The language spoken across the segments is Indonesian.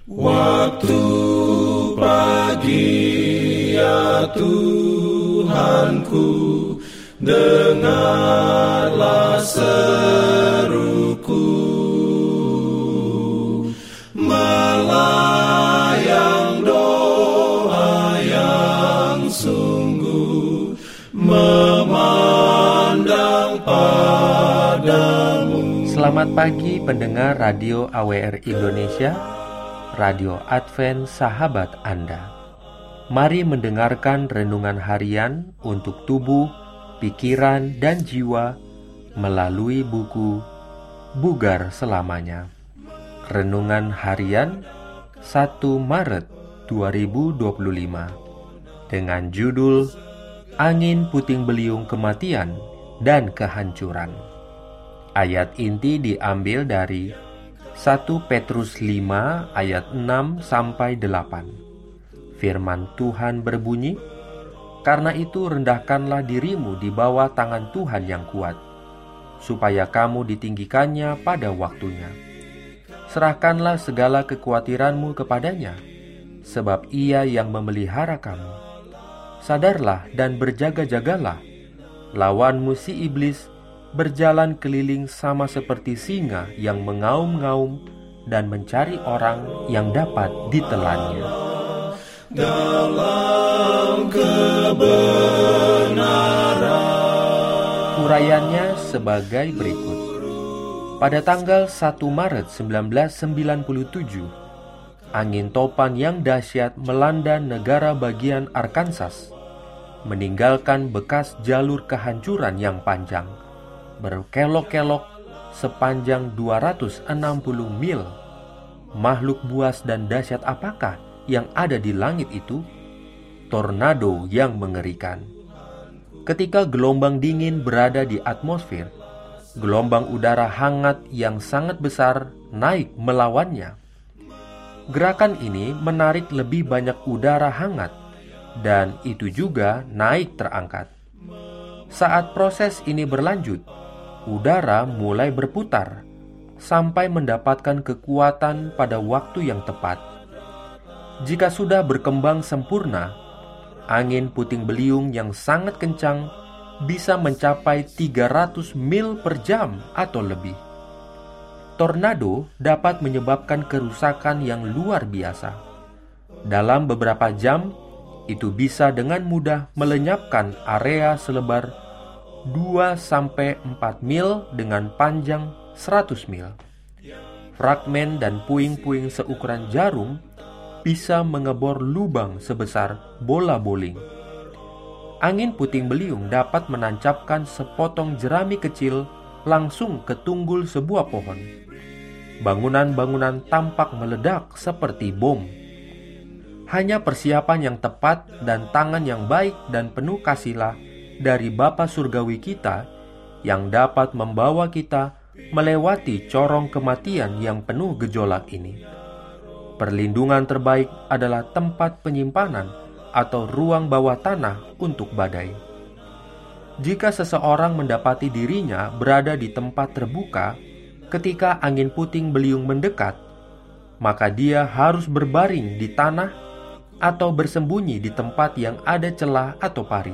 Waktu pagi ya Tuhanku, dengarlah seruku, melayang doa yang sungguh, memandang padamu. Selamat pagi pendengar Radio AWR Indonesia, Radio Advent Sahabat Anda. Mari mendengarkan renungan harian untuk tubuh, pikiran, dan jiwa melalui buku Bugar Selamanya. Renungan harian 1 Maret 2025 dengan judul Angin Puting Beliung Kematian dan Kehancuran. Ayat inti diambil dari 1 Petrus 5 ayat 6-8. Firman Tuhan berbunyi, "Karena itu rendahkanlah dirimu di bawah tangan Tuhan yang kuat, supaya kamu ditinggikannya pada waktunya. Serahkanlah segala kekhawatiranmu kepadanya, sebab Ia yang memelihara kamu. Sadarlah dan berjaga-jagalah, lawanmu si iblis berjalan keliling sama seperti singa yang mengaum-ngaum dan mencari orang yang dapat ditelannya." Dalam kebenaran. Urayanya sebagai berikut. Pada tanggal 1 Maret 1997, angin topan yang dahsyat melanda negara bagian Arkansas, meninggalkan bekas jalur kehancuran yang panjang, berkelok-kelok sepanjang 260 mil. Makhluk buas dan dahsyat apakah yang ada di langit itu? Tornado yang mengerikan. Ketika gelombang dingin berada di atmosfer, gelombang udara hangat yang sangat besar naik melawannya. Gerakan ini menarik lebih banyak udara hangat, dan itu juga naik terangkat. Saat proses ini berlanjut, udara mulai berputar sampai mendapatkan kekuatan pada waktu yang tepat. Jika sudah berkembang sempurna, angin puting beliung yang sangat kencang bisa mencapai 300 mil per jam atau lebih. Tornado dapat menyebabkan kerusakan yang luar biasa. Dalam beberapa jam, itu bisa dengan mudah melenyapkan area selebar 2-4 mil dengan panjang 100 mil. Fragmen dan puing-puing seukuran jarum bisa mengebor lubang sebesar bola bowling. Angin puting beliung dapat menancapkan sepotong jerami kecil langsung ke tunggul sebuah pohon. Bangunan-bangunan tampak meledak seperti bom. Hanya persiapan yang tepat dan tangan yang baik dan penuh kasihlah dari Bapa Surgawi kita yang dapat membawa kita melewati corong kematian yang penuh gejolak ini. Perlindungan terbaik adalah tempat penyimpanan atau ruang bawah tanah untuk badai. Jika seseorang mendapati dirinya berada di tempat terbuka ketika angin puting beliung mendekat, maka dia harus berbaring di tanah atau bersembunyi di tempat yang ada celah atau parit.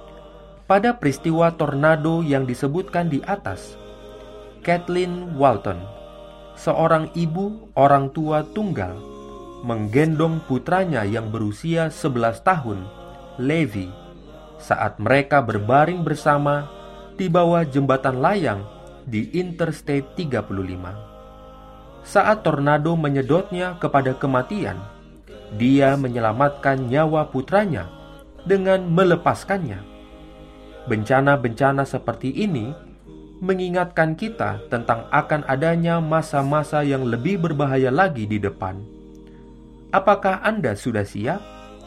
Pada peristiwa tornado yang disebutkan di atas, Kathleen Walton, seorang ibu orang tua tunggal, menggendong putranya yang berusia 11 tahun, Levi, saat mereka berbaring bersama di bawah jembatan layang di Interstate 35. Saat tornado menyedotnya kepada kematian, dia menyelamatkan nyawa putranya dengan melepaskannya. Bencana-bencana seperti ini mengingatkan kita tentang akan adanya masa-masa yang lebih berbahaya lagi di depan. Apakah Anda sudah siap?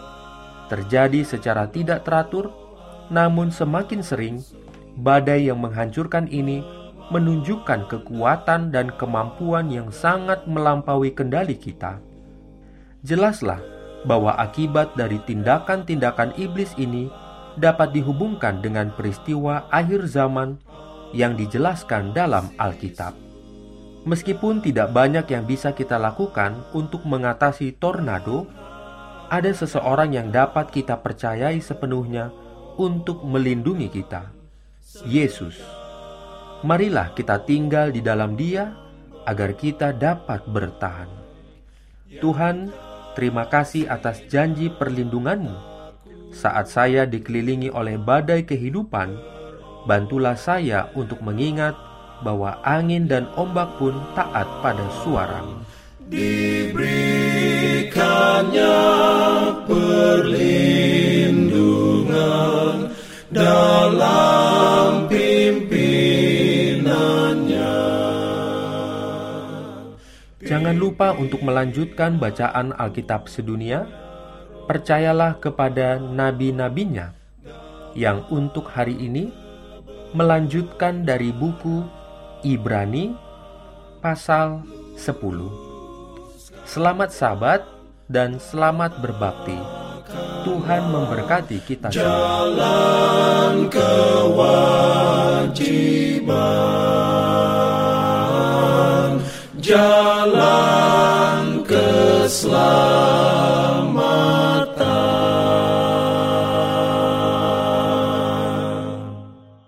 Terjadi secara tidak teratur, namun semakin sering, badai yang menghancurkan ini menunjukkan kekuatan dan kemampuan yang sangat melampaui kendali kita. Jelaslah bahwa akibat dari tindakan-tindakan iblis ini dapat dihubungkan dengan peristiwa akhir zaman yang dijelaskan dalam Alkitab. Meskipun tidak banyak yang bisa kita lakukan untuk mengatasi tornado, ada seseorang yang dapat kita percayai sepenuhnya untuk melindungi kita, Yesus. Marilah kita tinggal di dalam Dia agar kita dapat bertahan. Tuhan, terima kasih atas janji perlindungan-Mu. Saat saya dikelilingi oleh badai kehidupan, bantulah saya untuk mengingat bahwa angin dan ombak pun taat pada suara-Mu. Diberikannya perlindungan dalam pimpinannya. Jangan lupa untuk melanjutkan bacaan Alkitab sedunia. Percayalah kepada nabi-nabinya yang untuk hari ini melanjutkan dari buku Ibrani pasal 10. Selamat Sabat dan selamat berbakti. Tuhan memberkati kita semua. Jalan kewajiban, jalan keselamatan.